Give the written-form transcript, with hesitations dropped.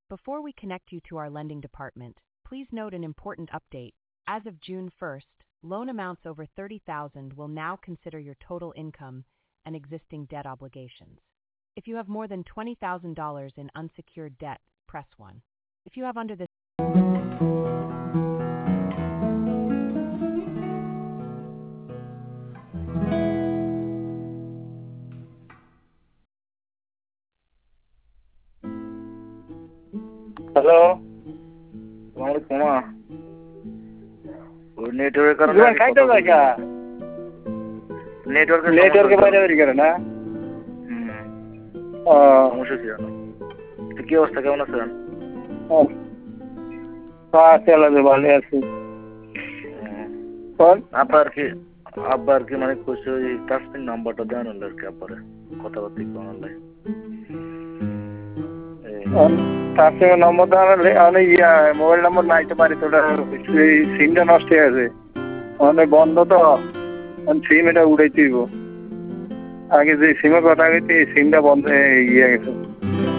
Before we connect you to our lending department, please note an important update. As of June 1st, loan amounts over $30,000 will now consider your total income and existing debt obligations. If you have more than $20,000 in unsecured debt, press 1. If you have under this hello তোমার কোমা ওই নেটওয়ার্কের কারণে জীবন খাইতে জায়গা নেটওয়ার্কের বাইরে বেরিয়ে গেলে না সমস্যা ছিল না। কি অবস্থা, কেমন আছেন? চালাতে ভালো আছি। আব্বার কি মানে কইছে ওই টাচপিন নাম্বারটা দেন আর কি আব্বারে কথাবার্তা একটু অনলাইন টাচপিন নম্বর দেওয়া মোবাইল নম্বর নাই তো পারি, তোটা সিমটা নষ্ট হয়ে গেছে, অনেক বন্ধ তো সিম এটা উড়াইতে আগে যে সিমের কথা হয়েছে এই সিমটা বন্ধ হয়ে গেছে।